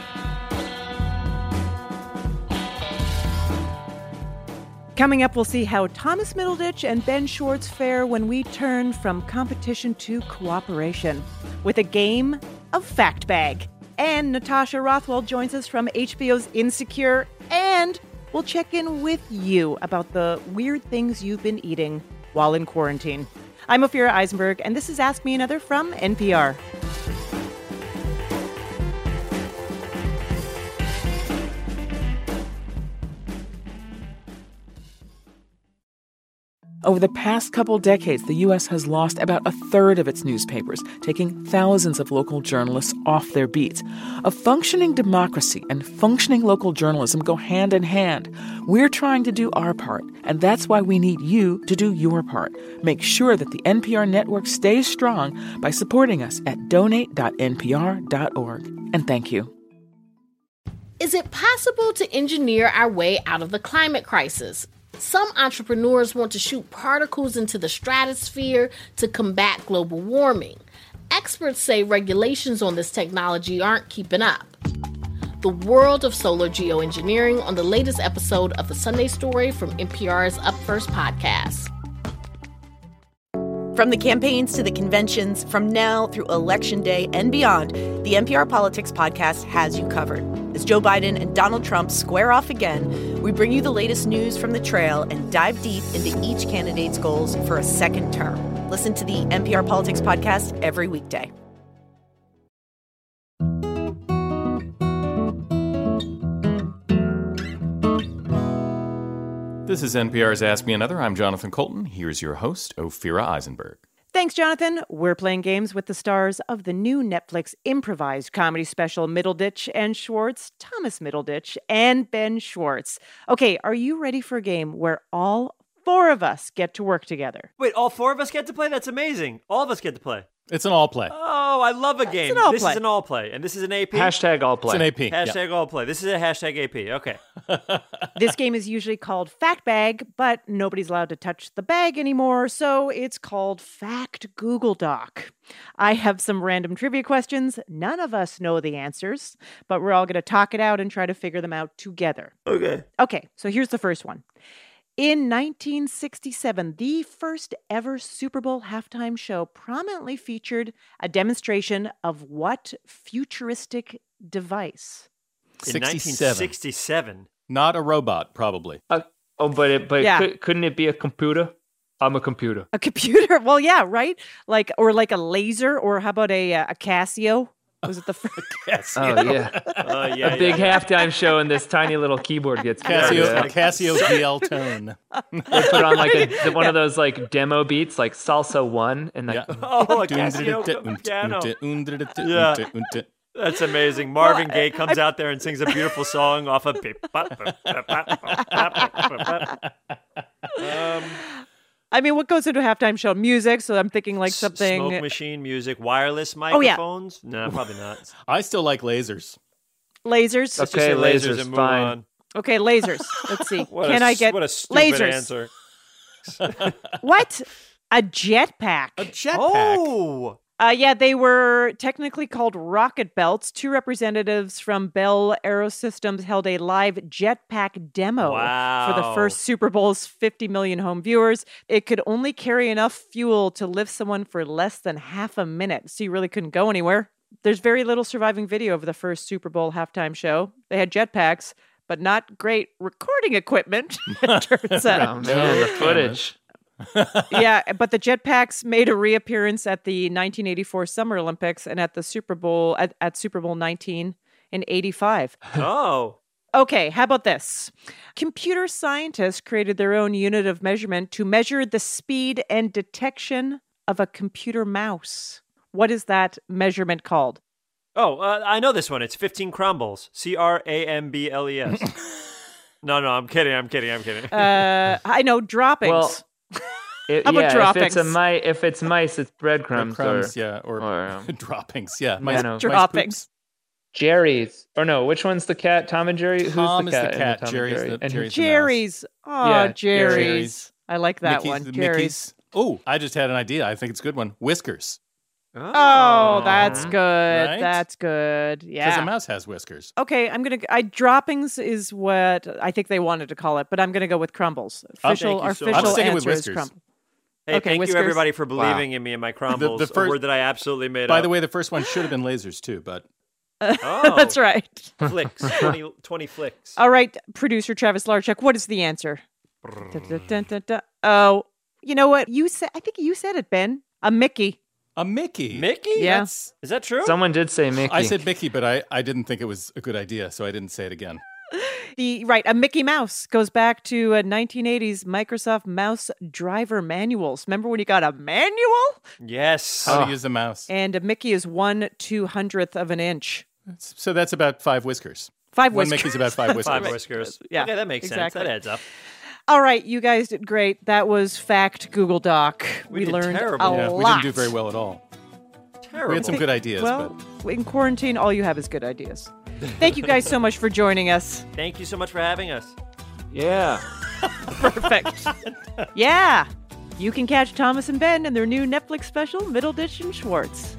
Coming up, we'll see how Thomas Middleditch and Ben Schwartz fare when we turn from competition to cooperation with a game of Fact Bag. And Natasha Rothwell joins us from H B O's Insecure, and we'll check in with you about the weird things you've been eating while in quarantine. I'm Ophira Eisenberg, and this is Ask Me Another from N P R. Over the past couple decades, the U S has lost about a third of its newspapers, taking thousands of local journalists off their beats. A functioning democracy and functioning local journalism go hand in hand. We're trying to do our part, and that's why we need you to do your part. Make sure that the N P R network stays strong by supporting us at donate dot n p r dot org. And thank you. Is it possible to engineer our way out of the climate crisis? Some entrepreneurs want to shoot particles into the stratosphere to combat global warming. Experts say regulations on this technology aren't keeping up. The world of solar geoengineering on the latest episode of The Sunday Story from N P R's Up First podcast. From the campaigns to the conventions, from now through Election Day and beyond, the N P R Politics podcast has you covered. As Joe Biden and Donald Trump square off again, we bring you the latest news from the trail and dive deep into each candidate's goals for a second term. Listen to the N P R Politics podcast every weekday. This is N P R's Ask Me Another. I'm Jonathan Colton. Here's your host, Ophira Eisenberg. Thanks, Jonathan. We're playing games with the stars of the new Netflix improvised comedy special Middleditch and Schwartz, Thomas Middleditch and Ben Schwartz. Okay, are you ready for a game where all four of us get to work together? Wait, all four of us get to play? That's amazing. All of us get to play. It's an all play. Oh, I love a game. an all this play. is an all play, and this is an A P. Hashtag all play. It's an A P. Hashtag all play. This is a hashtag A P. Okay. This game is usually called Fact Bag, but nobody's allowed to touch the bag anymore, so it's called Fact Google Doc. I have some random trivia questions. None of us know the answers, but we're all going to talk it out and try to figure them out together. Okay. Okay, so here's the first one. In nineteen sixty-seven, the first ever Super Bowl halftime show prominently featured a demonstration of what futuristic device? In nineteen sixty-seven. Not a robot, probably. Uh, oh, but it, but Yeah. could, couldn't it be a computer? I'm a computer. A computer? Well, yeah, right? Like, or like a laser, or how about a, uh, a Casio? Was it the first? Oh, yeah. Oh, yeah, a big yeah. halftime show, and this tiny little keyboard gets Casio, yeah. Casio G L tone. They put on like a, one of those like demo beats, like Salsa One, and like Oh, a Casio piano. Yeah. That's amazing. Marvin Gaye comes out there and sings a beautiful song off of. um, I mean, what goes into a halftime show? Music, so I'm thinking like something. Smoke machine music, wireless Oh, yeah. microphones. No, probably not. I still like lasers. Lasers? Let's just Okay, say lasers, and move fine. on. Okay, lasers. Let's see. What Can a, I get what a stupid lasers? answer. What? A jetpack. A jetpack. Oh, Uh, yeah, they were technically called rocket belts. Two representatives from Bell Aerosystems held a live jetpack demo Wow. for the first Super Bowl's fifty million home viewers. It could only carry enough fuel to lift someone for less than half a minute, so you really couldn't go anywhere. There's very little surviving video of the first Super Bowl halftime show. They had jetpacks, but not great recording equipment, it turns out. oh man, the footage. Yeah, but the jetpacks made a reappearance at the nineteen eighty-four Summer Olympics and at the Super Bowl at, at Super Bowl nineteen in eighty-five. oh. Okay, how about this? Computer scientists created their own unit of measurement to measure the speed and detection of a computer mouse. What is that measurement called? Oh, uh, I know this one. It's fifteen crumbles. C R A M B L E S. No, no, I'm kidding. I'm kidding. I'm kidding. Uh, I know, droppings. Well, it, How about yeah, droppings? if it's a mi- if it's mice, it's breadcrumbs, Breadcrumbs, or yeah, or, or, um, droppings, yeah. I know. mice droppings. poops. Jerry's. Or no, which one's the cat? Tom and Jerry? Tom Who's is the the cat? in cat, Tom and Jerry's Jerry? the- And Jerry's who- Jerry's. Oh, Yeah, Jerry's. Jerry's. I like that Mickey's, one. the Jerry's. Mickey's. Oh, I just had an idea. I think it's a good one. Whiskers. Oh, that's good. Right? That's good. Because Yeah. a mouse has whiskers. Okay, I'm gonna. I droppings is what I think they wanted to call it, but I'm gonna go with crumbles. I'll- Official, Thank our you so official much. I'm sticking with answer is whiskers. crumble. Hey, Okay, thank whiskers. you everybody for believing Wow. in me and my crumbles. The- the first- a word that I absolutely made By up. the way, the first one should have been lasers too, but Oh. That's right. Flicks. twenty, twenty flicks. All right, producer Travis Larchuk, what is the answer? Dun, dun, dun, dun, dun. Oh, you know what? You said. I think you said it, Ben. A Mickey. a Mickey. Mickey? Yeah. That's, is that true? Someone did say Mickey. I said Mickey, but I, I didn't think it was a good idea, so I didn't say it again. The right, a Mickey Mouse goes back to uh, nineteen eighties Microsoft Mouse driver manuals. Remember when you got a manual? Yes. How Oh. to use the mouse. And a Mickey is one two hundredth of an inch. So that's about five whiskers. Five One whiskers. Mickey's about five whiskers. Five whiskers. Yeah, Okay, that makes sense. exactly. That adds up. All right, you guys did great. That was Fact Google Doc. We We, did learned terrible. a Yeah, lot. we didn't do very well at all. Terrible. We had some good ideas, Well, but in quarantine, all you have is good ideas. Thank you guys so much for joining us. Thank you so much for having us. Yeah. Perfect. Yeah. You can catch Thomas and Ben in their new Netflix special, Middle Ditch and Schwartz.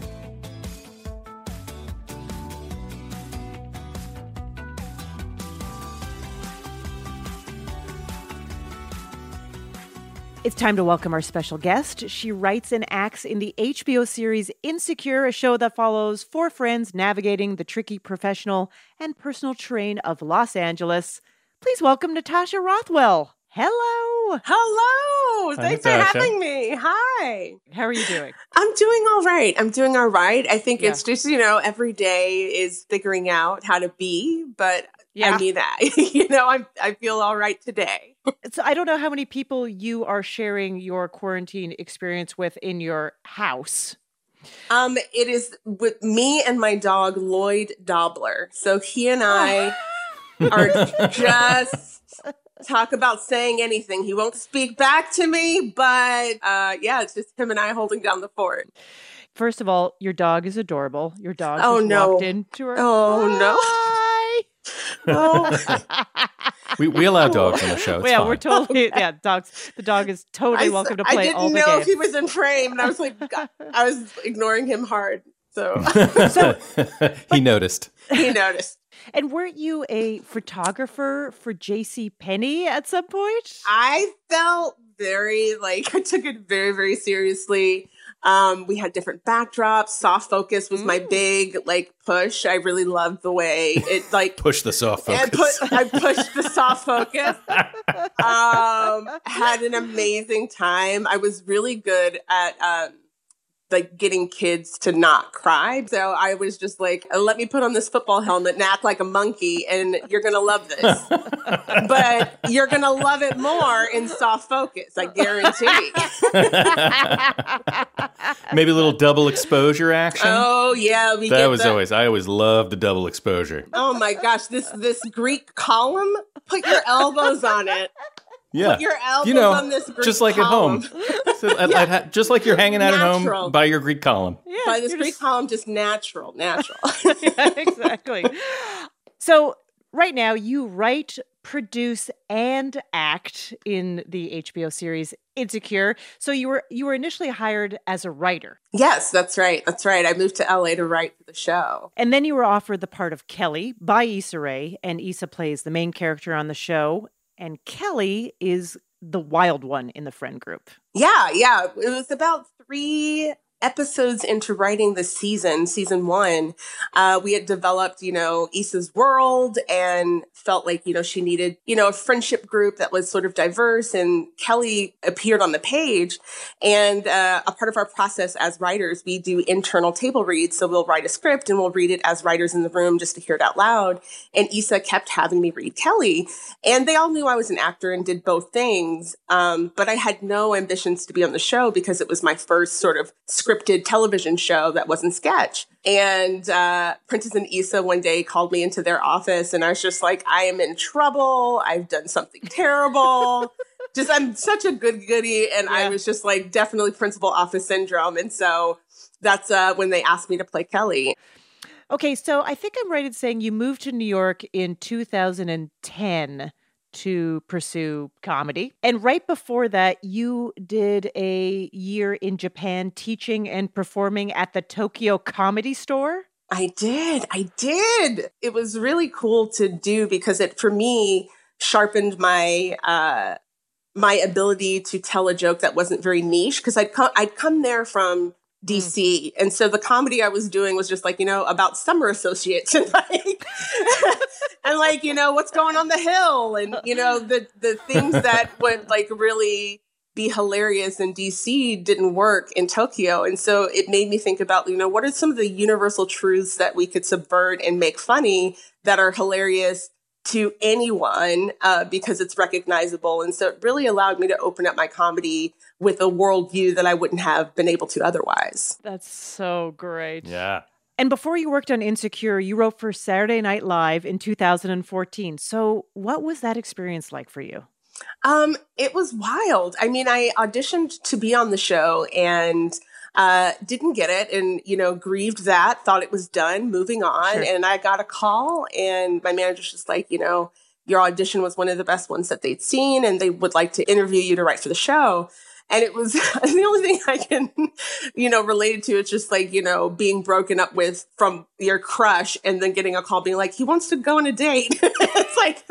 It's time to welcome our special guest. She writes and acts in the H B O series Insecure, a show that follows four friends navigating the tricky professional and personal terrain of Los Angeles. Please welcome Natasha Rothwell. Hello. Hello. Hi, Thanks Natasha. for having me. Hi. How are you doing? I'm doing all right. I'm doing all right. I think Yeah. it's just, you know, every day is figuring out how to be, but Yeah. I need that. you know, I I feel all right today. So I don't know how many people you are sharing your quarantine experience with in your house. Um, it is with me and my dog Lloyd Dobler. So he and I are just talk about saying anything. He won't speak back to me, but uh, yeah, it's just him and I holding down the fort. First of all, your dog is adorable. Your dog Oh, just no. walked into her. Oh no. Hi. Oh. we, we allow dogs on the show. It's yeah, fine. we're totally yeah. Dogs. The dog is totally I, welcome to I play didn't all the know games. if he was in frame, and I was like, God, I was ignoring him hard. So he noticed. he noticed. And weren't you a photographer for J C Penney at some point? I felt very like I took it very, very seriously. Um, we had different backdrops. Soft focus was mm. my big like push. I really loved the way it like push the soft focus. I, put, I pushed the soft focus. Um, had an amazing time. I was really good at um, like getting kids to not cry. So I was just like, let me put on this football helmet and act like a monkey, and you're gonna love this. But you're gonna love it more in soft focus, I guarantee. Maybe a little double exposure action. Oh yeah, we that get was the, always. I always loved the double exposure. Oh my gosh, this this Greek column. Put your elbows on it. Yeah, Put your elbows you know, on this Greek just like column. at home. So yeah. I'd, I'd, just like you're hanging out natural. at home by your Greek column. Yeah, by this Greek just... column, just natural, natural. Yeah, exactly. So right now, you write, produce, and act in the H B O series Insecure. So you were you were initially hired as a writer. Yes, that's right. That's right. I moved to L A to write for the show. And then you were offered the part of Kelly by Issa Rae, and Issa plays the main character on the show. And Kelly is the wild one in the friend group. Yeah, yeah. It was about three episodes into writing the season, season one. Uh, we had developed, you know, Issa's world and felt like, you know, she needed, you know, a friendship group that was sort of diverse. And Kelly appeared on the page. And uh, a part of our process as writers, we do internal table reads. So we'll write a script and we'll read it as writers in the room just to hear it out loud. And Issa kept having me read Kelly. And they all knew I was an actor and did both things. Um, but I had no ambitions to be on the show because it was my first sort of scripted television show that wasn't sketch. And uh, Prentice and Issa one day called me into their office and I was just like, I am in trouble. I've done something terrible. Just, I'm such a good goodie. And yeah. I was just like, definitely principal office syndrome. And so that's uh, when they asked me to play Kelly. Okay, so I think I'm right in saying you moved to New York in two thousand ten to pursue comedy. And right before that, you did a year in Japan teaching and performing at the Tokyo Comedy Store. I did. I did. It was really cool to do because it, for me, sharpened my uh, my ability to tell a joke that wasn't very niche. Because I'd come, I'd come there from D C. And so the comedy I was doing was just like, you know, about summer associates and like, and like, you know, what's going on the Hill and, you know, the, the things that would like really be hilarious in D C didn't work in Tokyo. And so it made me think about, you know, what are some of the universal truths that we could subvert and make funny that are hilarious to anyone uh, because it's recognizable. And so it really allowed me to open up my comedy with a worldview that I wouldn't have been able to otherwise. That's so great. Yeah. And before you worked on Insecure, you wrote for Saturday Night Live in two thousand fourteen. So what was that experience like for you? Um, it was wild. I mean, I auditioned to be on the show and uh, didn't get it and, you know, grieved that, thought it was done, moving on. Sure. And I got a call and my manager's just like, you know, your audition was one of the best ones that they'd seen and they would like to interview you to write for the show. And it was the only thing I can, you know, relate it to. It's just like, you know, being broken up with from your crush and then getting a call being like, he wants to go on a date. It's like,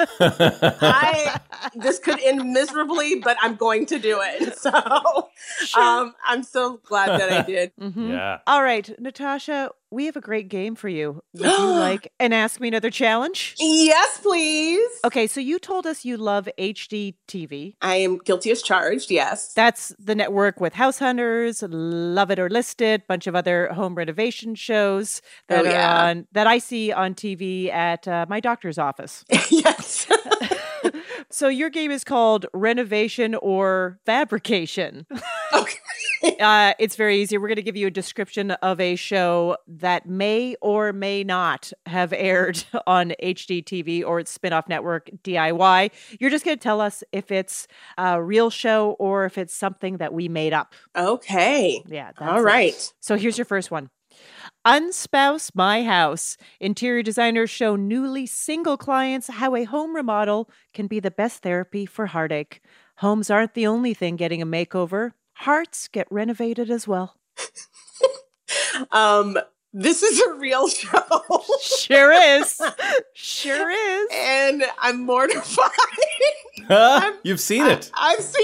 I, this could end miserably, but I'm going to do it. So sure. um, I'm so glad that I did. Mm-hmm. Yeah. All right, Natasha, we have a great game for you. Would you like an Ask Me Another challenge? Yes, please. Okay, so you told us you love H D T V. I am guilty as charged, yes. That's the network with House Hunters, Love It or Listed, bunch of other home renovation shows that oh, are yeah. on that I see on T V at uh, my doctor's office. Yes. So your game is called Renovation or Fabrication. Okay. Uh, it's very easy. We're going to give you a description of a show that may or may not have aired on H D T V or its spinoff network, D I Y. You're just going to tell us if it's a real show or if it's something that we made up. Okay. Yeah. All right. It. So here's your first one. Unspouse My House. Interior designers show newly single clients how a home remodel can be the best therapy for heartache. Homes aren't the only thing getting a makeover. Hearts get renovated as well. um, This is a real show. Sure is. Sure is. And I'm mortified. Huh? You've seen it. I've seen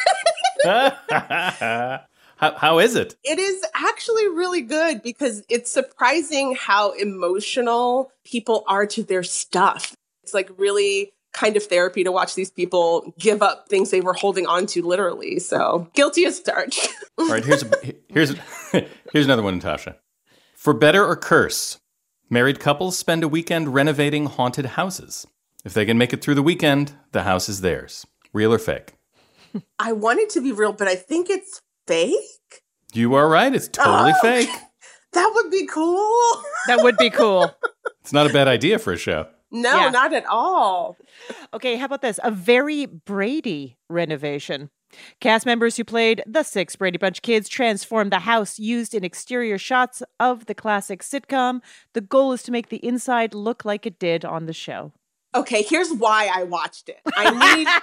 it. how, how is it? It is actually really good because it's surprising how emotional people are to their stuff. It's like really kind of therapy to watch these people give up things they were holding on to literally. So guilty as charged. All right, here's a, here's a, here's another one, Natasha. For better or curse, married couples spend a weekend renovating haunted houses. If they can make it through the weekend, the house is theirs. Real or fake? I want it to be real, but I think it's fake. You are right. It's totally Oh, fake. That would be cool. That would be cool. It's not a bad idea for a show. No, Yeah. not at all. Okay, how about this? A very Brady renovation. Cast members who played the six Brady Bunch kids transformed the house used in exterior shots of the classic sitcom. The goal is to make the inside look like it did on the show. Okay, here's why I watched it. I need.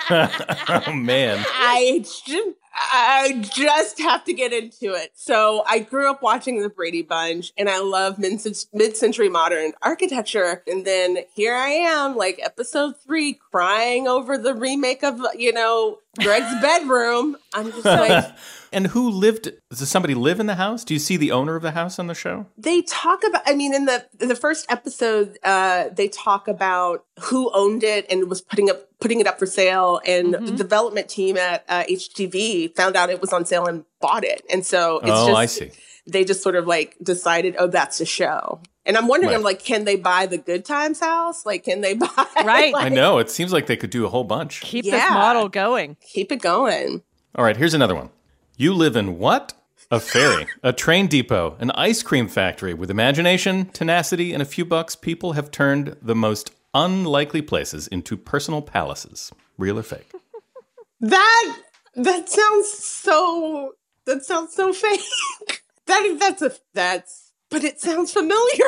Oh, man. I just, I just have to get into it. So I grew up watching the Brady Bunch, and I love mid- mid-century modern architecture. And then here I am, like episode three, crying over the remake of, you know, Greg's bedroom. I'm just like. And who lived? Does somebody live in the house? Do you see the owner of the house on the show? They talk about, I mean, in the in the first episode, uh, they talk about who owned it and was putting up putting it up for sale. And Mm-hmm. the development team at uh, H T V found out it was on sale and bought it. And so it's Oh, just, I see. They just sort of like decided, oh, that's the show. And I'm wondering, Right. I'm like, can they buy the Good Times house? Like, can they buy? Right. like, I know. It seems like they could do a whole bunch. Keep Yeah. this model going. Keep it going. All right, here's another one. You live in what? A ferry, a train depot, an ice cream factory. With imagination, tenacity, and a few bucks, people have turned the most unlikely places into personal palaces. Real or fake? That that sounds so. That sounds so fake. that that's a that's. But it sounds familiar.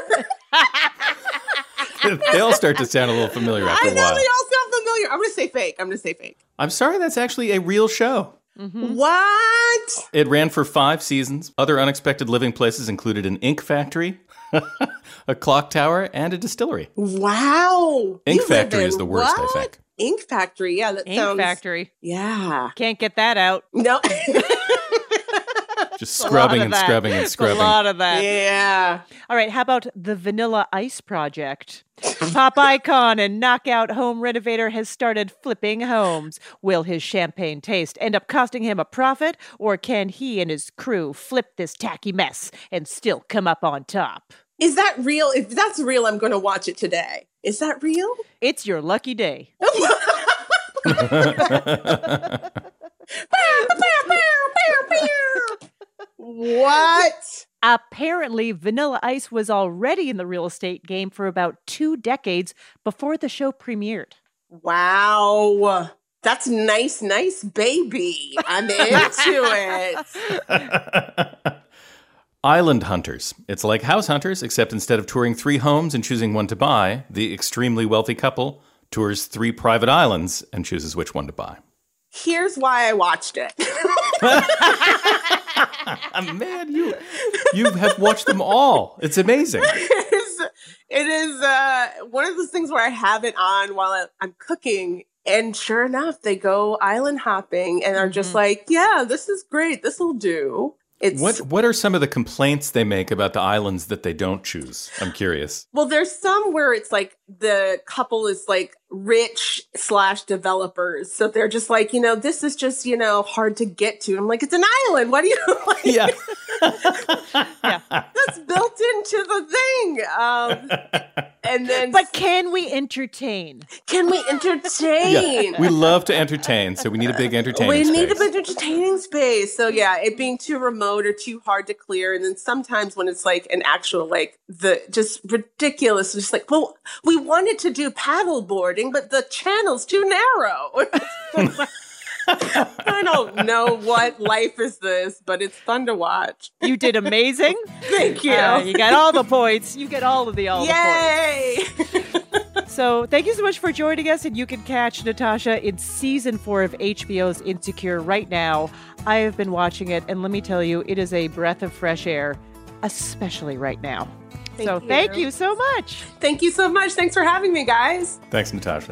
They all start to sound a little familiar after I a know while. they all sound familiar. I'm gonna say fake. I'm gonna say fake. I'm sorry, that's actually a real show. What? It ran for five seasons. Other unexpected living places included an ink factory, a clock tower, and a distillery. Wow. Ink You live factory in is the worst, what? I think. Ink factory. Yeah, that Ink sounds. factory. Yeah. Can't get that out. No. Just A lot scrubbing of and that. scrubbing and It's scrubbing. A lot of that. Yeah. All right, how about the Vanilla Ice Project? Pop icon and knockout home renovator has started flipping homes. Will his champagne taste end up costing him a profit, or can he and his crew flip this tacky mess and still come up on top? Is that real? If that's real, I'm going to watch it today. Is that real? It's your lucky day. What? Apparently, Vanilla Ice was already in the real estate game for about two decades before the show premiered. Wow. That's nice, nice, baby. I'm into it. Island Hunters. It's like House Hunters, except instead of touring three homes and choosing one to buy, the extremely wealthy couple tours three private islands and chooses which one to buy. Here's why I watched it. Man, you you have watched them all. It's amazing. it is, it is uh, one of those things where I have it on while I, I'm cooking. And sure enough, they go island hopping and are just like, yeah, this is great. This will do. It's What what are some of the complaints they make about the islands that they don't choose? I'm curious. Well, there's some where it's like the couple is like rich slash developers. So they're just like, you know, this is just, you know, hard to get to. I'm like, it's an island. What do you like? Yeah. That's built into the thing. Um, and then, But can we entertain? can we entertain? Yeah. We love to entertain, so we need a big entertaining We space. need a big entertaining space. So yeah, it being too remote or too hard to clear. And then sometimes when it's like an actual, like the just ridiculous, just like, well, we wanted to do paddle boarding, but the channel's too narrow. I don't know what life is this, but it's fun to watch. You did amazing. Thank you. Uh, you got all the points. You get all of the all Yay! the points. So thank you so much for joining us, and you can catch Natasha in season four of H B O's Insecure right now. I have been watching it, and let me tell you, it is a breath of fresh air. especially right now. Thank so you. thank you so much. Thank you so much. Thanks for having me, guys. Thanks, Natasha.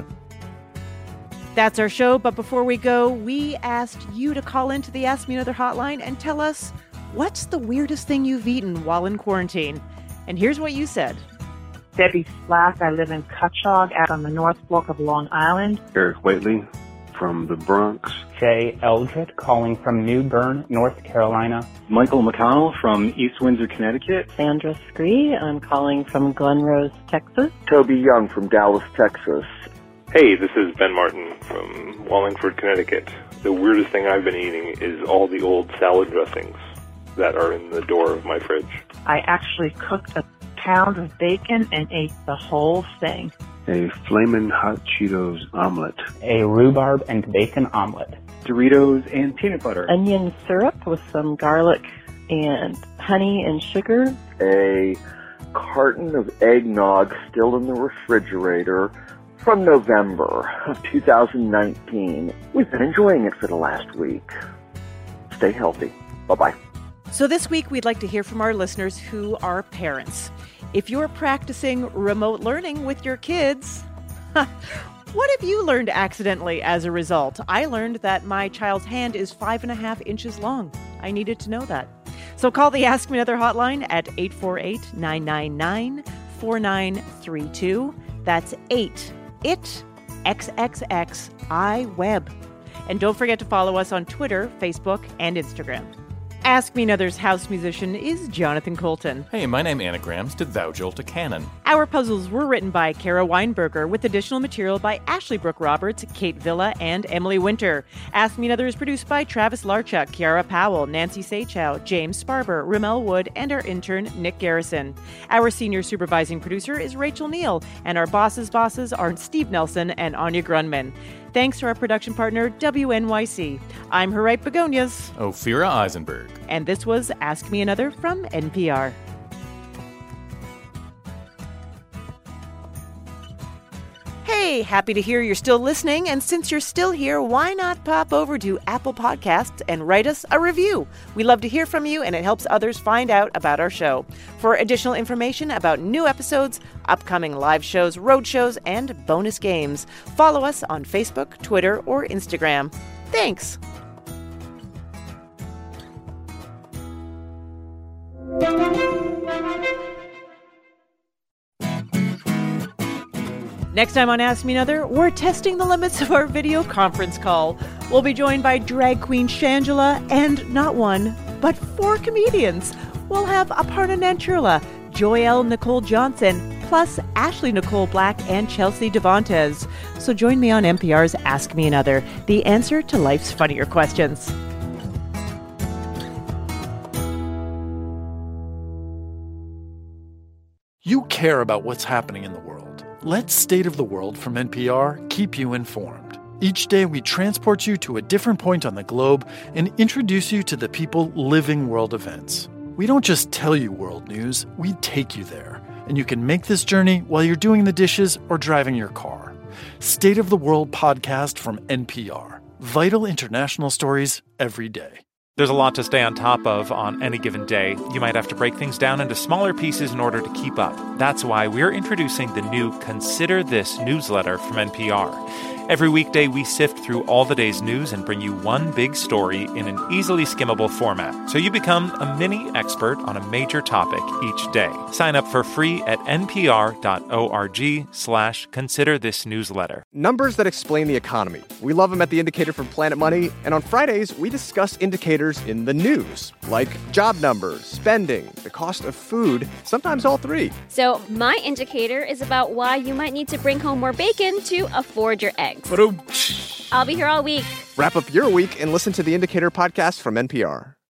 That's our show, but before we go, we asked you to call into the Ask Me Another hotline and tell us what's the weirdest thing you've eaten while in quarantine. And here's what you said. Debbie Slack. I live in Cutchogue out on the North Fork of Long Island. Eric Waitley from the Bronx. Jay Eldred calling from New Bern, North Carolina. Michael McConnell from East Windsor, Connecticut. Sandra Scree. I'm calling from Glen Rose, Texas. Toby Young from Dallas, Texas. Hey, this is Ben Martin from Wallingford, Connecticut. The weirdest thing I've been eating is all the old salad dressings that are in the door of my fridge. I actually cooked a pound of bacon and ate the whole thing. A Flamin' Hot Cheetos omelet. A rhubarb and bacon omelet. Doritos and peanut butter. Onion syrup with some garlic and honey and sugar. A carton of eggnog still in the refrigerator from November of two thousand nineteen. We've been enjoying it for the last week. Stay healthy. Bye-bye. So this week, we'd like to hear from our listeners who are parents. If you're practicing remote learning with your kids, what have you learned accidentally as a result? I learned that my child's hand is five and a half inches long. I needed to know that. So call the Ask Me Another hotline at eight four eight, nine nine nine, four nine three two. That's eight it X X X I web. And don't forget to follow us on Twitter, Facebook, and Instagram. Ask Me Another's house musician is Jonathan Colton. Hey, my name anagrams to Thou Jolt a Cannon. Our puzzles were written by Kara Weinberger with additional material by Ashley Brooke Roberts, Kate Villa, and Emily Winter. Ask Me Another is produced by Travis Larchuk, Kiara Powell, Nancy Sachow, James Sparber, Ramel Wood, and our intern, Nick Garrison. Our senior supervising producer is Rachel Neal, and our bosses' bosses are Steve Nelson and Anya Grunman. Thanks to our production partner, W N Y C. I'm Harriet Begonias. Ophira Eisenberg. And this was Ask Me Another from N P R. Hey, happy to hear you're still listening. And since you're still here, why not pop over to Apple Podcasts and write us a review? We love to hear from you, and it helps others find out about our show. For additional information about new episodes, upcoming live shows, road shows, and bonus games, follow us on Facebook, Twitter, or Instagram. Thanks. Next time on Ask Me Another, we're testing the limits of our video conference call. We'll be joined by drag queen Shangela and not one, but four comedians. We'll have Aparna Nancherla, Joelle Nicole Johnson, plus Ashley Nicole Black and Chelsea Devontes. So join me on N P R's Ask Me Another, the answer to life's funnier questions. You care about what's happening in the world. Let State of the World from N P R keep you informed. Each day we transport you to a different point on the globe and introduce you to the people living world events. We don't just tell you world news, we take you there. And you can make this journey while you're doing the dishes or driving your car. State of the World podcast from N P R. Vital international stories every day. There's a lot to stay on top of on any given day. You might have to break things down into smaller pieces in order to keep up. That's why we're introducing the new Consider This newsletter from N P R. Every weekday, we sift through all the day's news and bring you one big story in an easily skimmable format, so you become a mini expert on a major topic each day. Sign up for free at npr.org slash consider this newsletter. Numbers that explain the economy. We love them at The Indicator from Planet Money, and on Fridays, we discuss indicators in the news, like job numbers, spending, the cost of food, sometimes all three. So my indicator is about why you might need to bring home more bacon to afford your eggs. I'll be here all week. Wrap up your week and listen to the Indicator podcast from N P R.